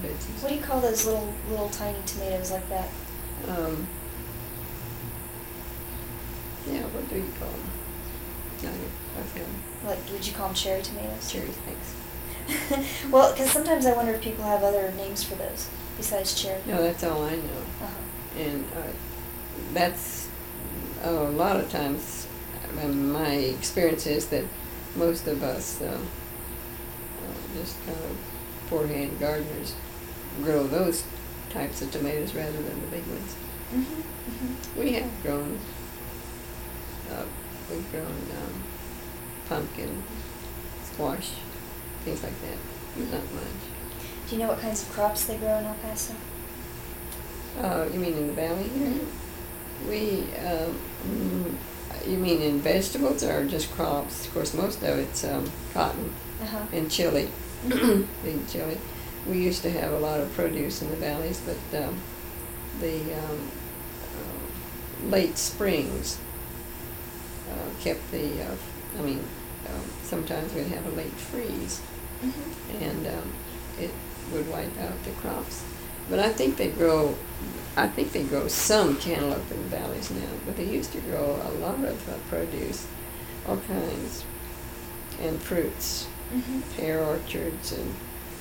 veggies. What do you call those little tiny tomatoes like that? Yeah, what do you call them? I forgot. Like, would you call them cherry tomatoes? Cherry, thanks. Well, because sometimes I wonder if people have other names for those besides cherry. No, that's all I know. And that's a lot of times. My experience is that most of us, just kind of poor-hand gardeners, grow those types of tomatoes rather than the big ones. We have grown. We've grown pumpkin, squash, things like that. Not much. Do you know what kinds of crops they grow in El Paso? You mean in the valley here? We, you mean in vegetables or just crops? Of course, most of it's cotton and chili, big chili. We used to have a lot of produce in the valleys, but the late springs kept the, sometimes we'd have a late freeze, and it would wipe out the crops. But I think they grow some cantaloupe in the valleys now, but they used to grow a lot of produce, all kinds, and fruits, pear orchards and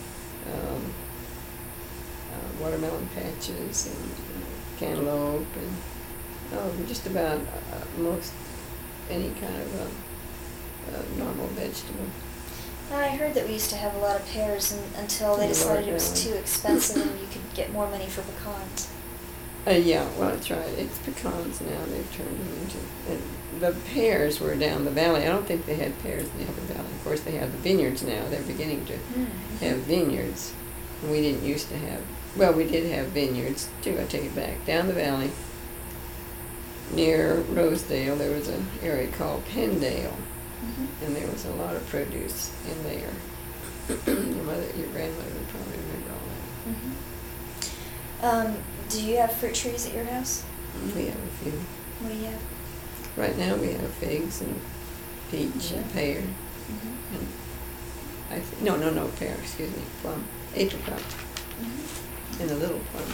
watermelon patches and cantaloupe and just about most any kind of normal vegetable. I heard that we used to have a lot of pears until they decided it was too expensive and you could get more money for pecans. Yeah, well, that's right. It's pecans now. They've turned them into... the pears were down the valley. I don't think they had pears in the upper valley. Of course, they have the vineyards now. They're beginning to have vineyards. And we didn't used to have... Well, we did have vineyards, too. I take it back. Down the valley, near Rosedale, there was an area called Pendale. And there was a lot of produce in there. Your grandmother would probably remember all that. Do you have fruit trees at your house? We have a few. What do you have? Right now we have figs and peach and pear. And no, pear, excuse me, plum, apricot, and a little plum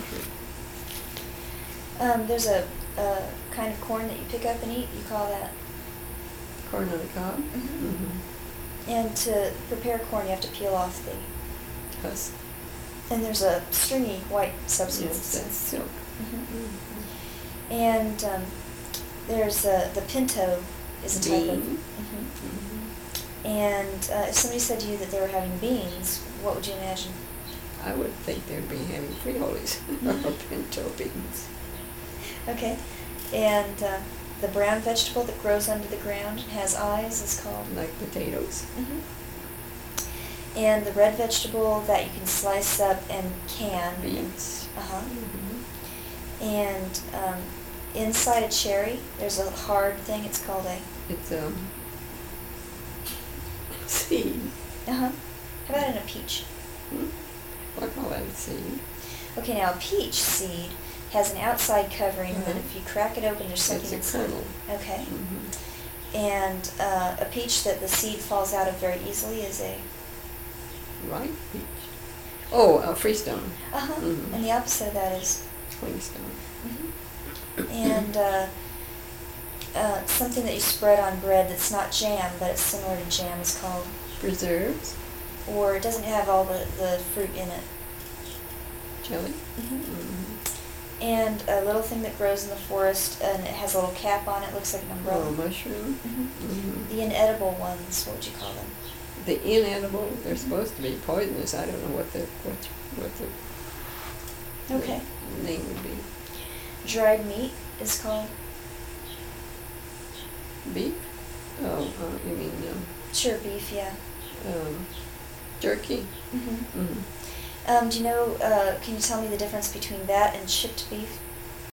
tree. There's a kind of corn that you pick up and eat. You call that? Corn on the cob? And to prepare corn, you have to peel off the husk. And there's a stringy white substance. Yes, that's silk. And there's the pinto is a type of. And if somebody said to you that they were having beans, what would you imagine? I would think they'd be having frijoles or pinto beans. Okay. And the brown vegetable that grows under the ground and has eyes is called? Like potatoes. And the red vegetable that you can slice up and can. Beets. And inside a cherry, there's a hard thing. It's called a... It's seed. How about in a peach? I call that a seed. Okay, now a peach seed has an outside covering, and then if you crack it open, there's something inside. It's a kernel. Okay. And a peach that the seed falls out of very easily is a... Ripe peach. Oh, a freestone. And the opposite of that is... Clingstone. And something that you spread on bread that's not jam, but it's similar to jam is called... Preserves. Or it doesn't have all the fruit in it. Jelly. And a little thing that grows in the forest, and it has a little cap on it, looks like an umbrella. Oh, mushroom. The inedible ones, what would you call them? The inedible, they're supposed to be poisonous. I don't know what the name would be. Dried meat is called? Beef? Oh, you mean... Sure, beef, yeah. Jerky? Do you know, can you tell me the difference between that and chipped beef?